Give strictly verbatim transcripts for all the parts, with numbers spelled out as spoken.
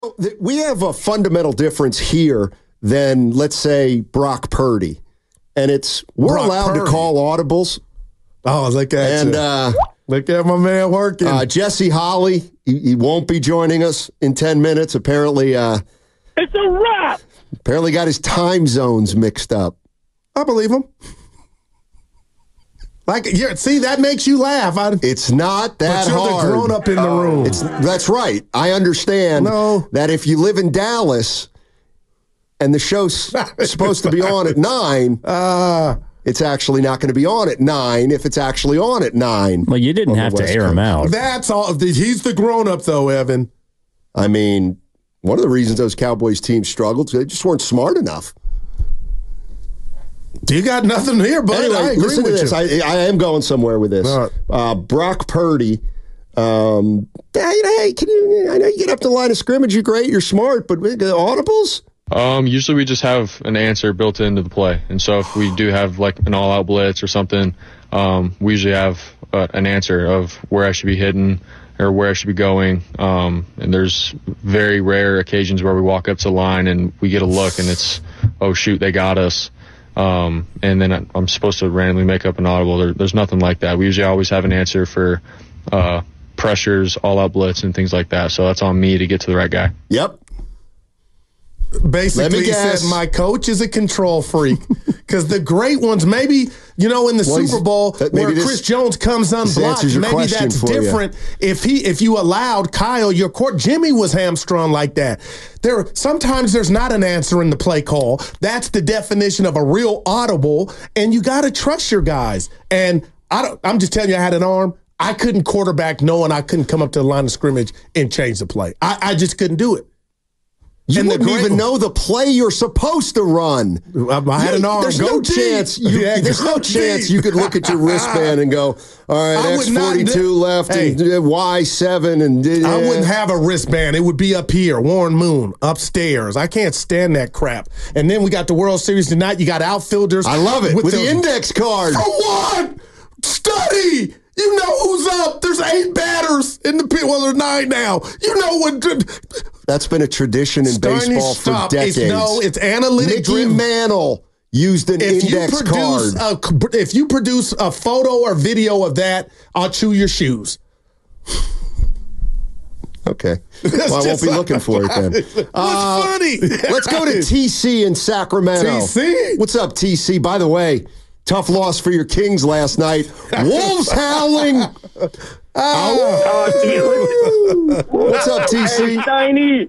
We have a fundamental difference here than, let's say, Brock Purdy. And it's we're Brock allowed Purdy. to call audibles. Oh, look at and, you. Uh, look at my man working. Uh, Jesse Holley, he, he won't be joining us in ten minutes. Apparently, uh, it's a wrap. Apparently got his time zones mixed up. I believe him. Like, yeah, see, that makes you laugh. I, it's not that but you're hard. The grown up in the room. It's, that's right. I understand no. that if you live in Dallas and the show's supposed to be on at nine, uh, it's actually not going to be on at nine if it's actually on at nine. Well, you didn't have to air him out. That's all. He's the grown up, though, Evan. I mean, one of the reasons those Cowboys teams struggled is they just weren't smart enough. You got nothing here, but anyway, I agree listen with to this. you. I, I am going somewhere with this. Right. Uh, Brock Purdy. Um, hey, hey, can you? I know you get up to the line of scrimmage. You're great. You're smart, but audibles. Um, usually we just have an answer built into the play, and so if we do have like an all-out blitz or something, um, we usually have uh, an answer of where I should be hitting or where I should be going. Um, and there's very rare occasions where we walk up to the line and we get a look, and it's, oh shoot, they got us. Um, and then I'm supposed to randomly make up an audible. There, there's nothing like that. We usually always have an answer for uh, pressures, all-out blitz, and things like that. So that's on me to get to the right guy. Yep. Basically, he said, my coach is a control freak. Because the great ones, maybe, you know, in the well, Super Bowl where this, Chris Jones comes unblocked, maybe that's different. You. If he, if you allowed Kyle, your court, Jimmy was hamstrung like that. There, sometimes there's not an answer in the play call. That's the definition of a real audible, and you got to trust your guys. And I don't, I'm just telling you, I had an arm. I couldn't quarterback knowing I couldn't come up to the line of scrimmage and change the play. I, I just couldn't do it. You and wouldn't even know the play you're supposed to run. I had an arm. There's go no deep. chance. You, yeah, there's no chance you could look at your wristband and go, all right, X forty-two left hey, and Y seven. And uh, I wouldn't have a wristband. It would be up here, Warren Moon, upstairs. I can't stand that crap. And then we got the World Series tonight. You got outfielders. I love it. With, with the, the index card. For what? Study. You know who's up. There's eight batters in the pit. Well, there's nine now. You know what? That's been a tradition in Starting baseball stop. for decades. It's, no, it's analytic Mickey driven. Mantle used an if index you produce card. A, if you produce a photo or video of that, I'll chew your shoes. Okay. Well, I won't be looking for it then. What's uh, funny? Let's go to T C in Sacramento. T C? What's up, T C? By the way, tough loss for your Kings last night. Wolves howling. Oh. What's up, T C? Hey, Steiny.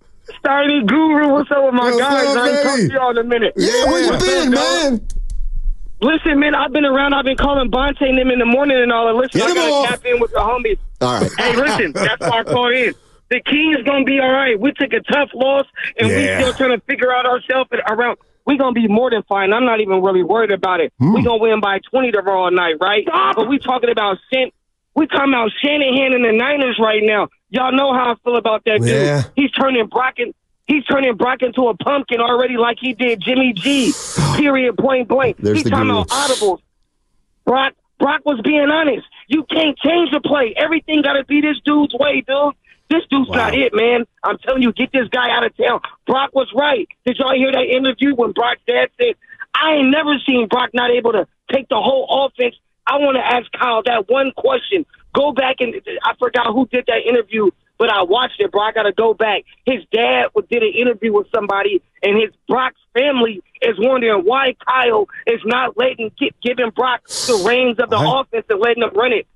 Steiny Guru, what's up with my what's guys? Up, I ain't talked to y'all in a minute. Yeah, where you been, man? Listen, man, I've been around. I've been calling Bonte and them in the morning and all. And listen, Get I got to tap in with the homies. All right. Hey, listen, that's why I called in. The Kings going to be all right. We took a tough loss, and yeah. we still trying to figure out ourselves around. We're going to be more than fine. I'm not even really worried about it. Mm. We're going to win by twenty tomorrow night, right? Stop. But we talking about Shan- we talking about Shanahan and the Niners right now. Y'all know how I feel about that dude. Yeah. He's turning Brock in, he's turning Brock into a pumpkin already like he did Jimmy G, period, point blank. There's He's talking about audibles. Brock, Brock was being honest. You can't change the play. Everything got to be this dude's way, dude. This dude's wow. not it, man. I'm telling you, get this guy out of town. Brock was right. Did y'all hear that interview when Brock's dad said, I ain't never seen Brock not able to take the whole offense? I want to ask Kyle that one question. Go back and I forgot who did that interview, but I watched it, bro. I got to go back. His dad did an interview with somebody, and his Brock's family is wondering why Kyle is not letting giving Brock the reins of the I, offense and letting him run it.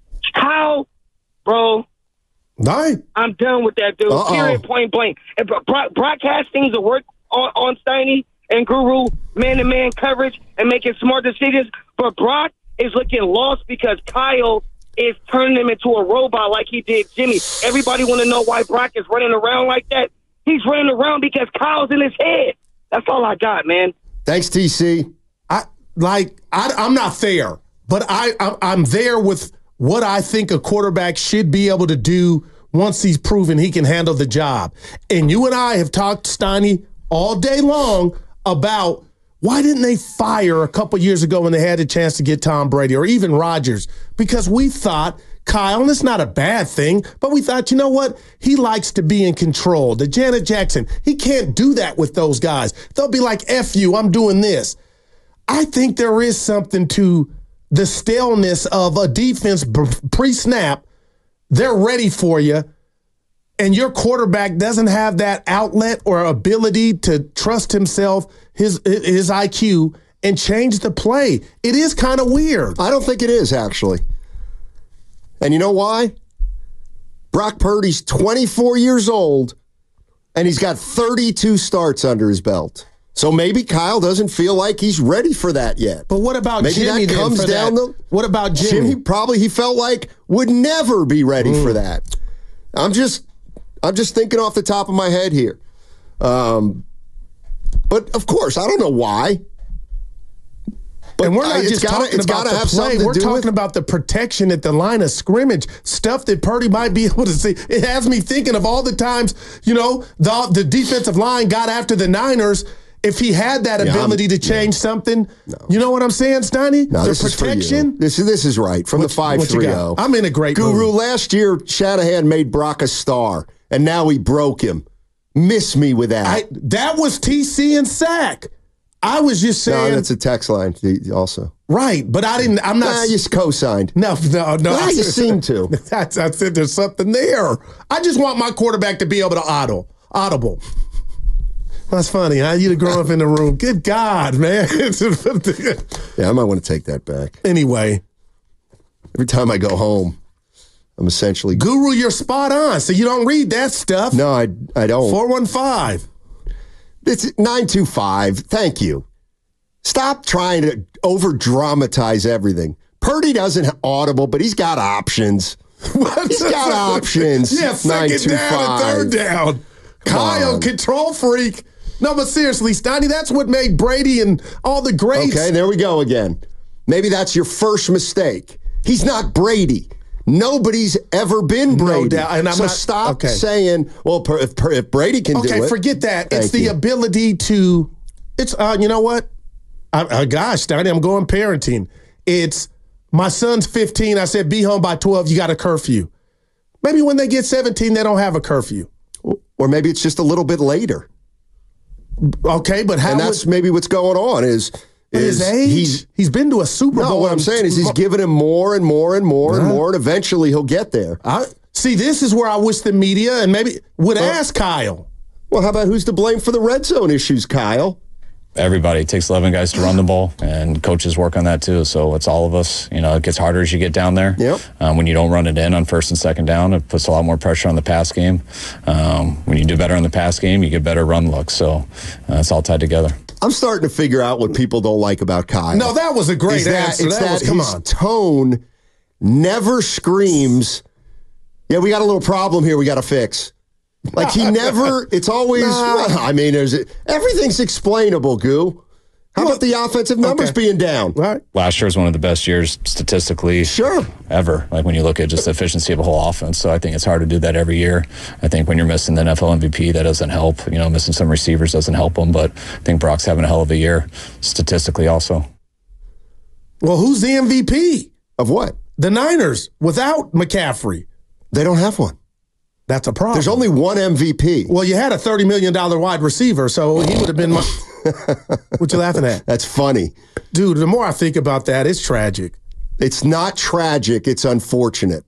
Kyle, bro. Nine. I'm done with that, dude. Uh-oh. Period, point blank. And broad- broadcasting to work on, on Steiny and Guru, man-to-man coverage, and making smart decisions. But Brock is looking lost because Kyle is turning him into a robot like he did Jimmy. Everybody want to know why Brock is running around like that. He's running around because Kyle's in his head. That's all I got, man. Thanks, T C. I like. I, I'm not there, but I, I I'm there with what I think a quarterback should be able to do once he's proven he can handle the job. And you and I have talked, Steiny, all day long about why didn't they fire a couple years ago when they had a chance to get Tom Brady or even Rodgers? Because we thought Kyle, and it's not a bad thing, but we thought, you know what? He likes to be in control. The Janet Jackson, he can't do that with those guys. They'll be like, F you, I'm doing this. I think there is something to the staleness of a defense pre-snap. They're ready for you, and your quarterback doesn't have that outlet or ability to trust himself, his his I Q, and change the play. It is kind of weird. I don't think it is, actually. And you know why? Brock Purdy's twenty-four years old, and he's got thirty-two starts under his belt. So maybe Kyle doesn't feel like he's ready for that yet. But what about maybe Jimmy? That comes then for down that? the. What about Jimmy? Jimmy probably he felt like would never be ready mm. for that. I'm just, I'm just thinking off the top of my head here. Um, but of course, I don't know why. But and we're not just gotta, talking about the play. We're talking with. about the protection at the line of scrimmage, stuff that Purdy might be able to see. It has me thinking of all the times, you know, the, the defensive line got after the Niners. If he had that yeah, ability I'm, to change yeah. something, no. you know what I'm saying, Steiny? No, the this protection. Is for you. This, this is right, from what, the five three oh. I'm in a great Guru, mood. last year, Shanahan made Brock a star, and now he broke him. Miss me with that. I, that was T C and sack. I was just saying. No, that's a text line also. Right, but I didn't, I'm not. Nah, you co-signed. No, no, no. Nah, you seem to. That's, I said there's something there. I just want my quarterback to be able to audible. Audible. That's funny, huh? You'd have grown up in the room. Good God, man. Yeah, I might want to take that back. Anyway. Every time I go home, I'm essentially. Guru, you're spot on. So you don't read that stuff. No, I, I don't. four one five. It's nine two five. Thank you. Stop trying to over-dramatize everything. Purdy doesn't audible, but he's got options. He's got options. Yeah, second down and third down. Come Kyle, on. Control freak. No, but seriously, Stoney, that's what made Brady and all the greats. Okay, there we go again. Maybe that's your first mistake. He's not Brady. Nobody's ever been Brady. No doubt. And I'm so not, stop okay. saying, well, if, if Brady can okay, do it. Okay, forget that. Thank it's the you. ability to, it's, uh, you know what? I, uh, gosh, Stoney, I'm going parenting. It's, my son's fifteen. I said, be home by twelve. You got a curfew. Maybe when they get seventeen, they don't have a curfew. Or maybe it's just a little bit later. Okay, but how? And that's would, maybe what's going on is, is his age. He's, he's been to a Super no, Bowl. No, what I'm saying is he's giving him more and more and more uh, and more, and eventually he'll get there. I, see, this is where I wish the media and maybe would uh, ask Kyle. Well, how about who's to blame for the red zone issues, Kyle? Everybody. It takes eleven guys to run the ball, and coaches work on that too. So it's all of us. You know, it gets harder as you get down there. Yep. Um, when you don't run it in on first and second down, it puts a lot more pressure on the pass game. Um, when you do better in the pass game, you get better run looks. So uh, it's all tied together. I'm starting to figure out what people don't like about Kyle. No, that was a great is that, answer. It's that, that was, come his on. tone never screams, yeah, we got a little problem here we got to fix. Like he never, it's always, nah. well, I mean, there's everything's explainable, Goo. How about the offensive numbers okay. being down? Right. Last year was one of the best years statistically sure. ever, like when you look at just the efficiency of a whole offense. So I think it's hard to do that every year. I think when you're missing the N F L M V P, that doesn't help. You know, missing some receivers doesn't help them, but I think Brock's having a hell of a year statistically also. Well, who's the M V P? Of what? The Niners, without McCaffrey. They don't have one. That's a problem. There's only one M V P. Well, you had a thirty million dollars wide receiver, so he would have been my... What you laughing at? That's funny. Dude, the more I think about that, it's tragic. It's not tragic. It's unfortunate.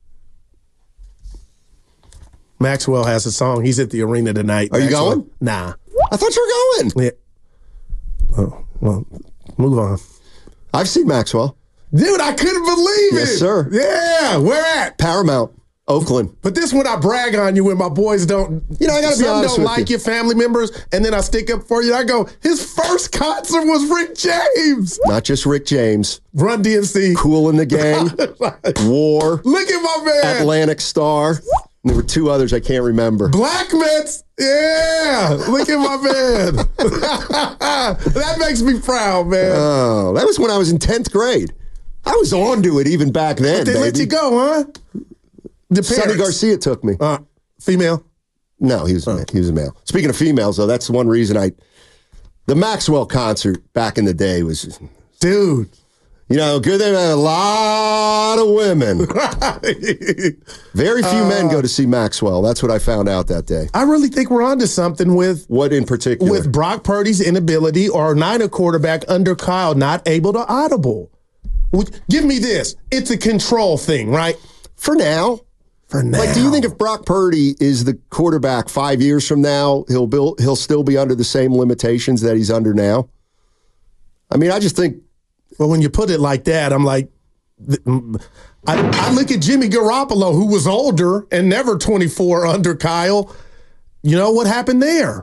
Maxwell has a song. He's at the arena tonight. Are Maxwell. you going? Nah. I thought you were going. Yeah. Oh, well, move on. I've seen Maxwell. Dude, I couldn't believe yes, it. Yes, sir. Yeah. Where at? Paramount. Oakland. But this one I brag on you when my boys don't, you know, I gotta be honest don't with like you. your family members, and then I stick up for you. I go, his first concert was Rick James. Not just Rick James. Run D M C. Cool in the Gang. War. Look at my man. Atlantic Star. And there were two others I can't remember. Black Mets. Yeah. Look at my man. That makes me proud, man. Oh, that was when I was in tenth grade. I was on to it even back then, But they baby. let you go, huh? The Sonny Garcia took me. Uh, female? No, he was oh. he was a male. Speaking of females, though, that's the one reason I. The Maxwell concert back in the day was. Dude. You know, good thing a lot of women. Very few uh, men go to see Maxwell. That's what I found out that day. I really think we're onto something with what in particular? With Brock Purdy's inability, or Niner quarterback under Kyle not able to audible. Give me this. It's a control thing, right? For now. For now. Like, do you think if Brock Purdy is the quarterback five years from now, he'll build, he'll still be under the same limitations that he's under now? I mean, I just think. Well, when you put it like that, I'm like, I, I look at Jimmy Garoppolo, who was older and never twenty-four under Kyle. You know what happened there?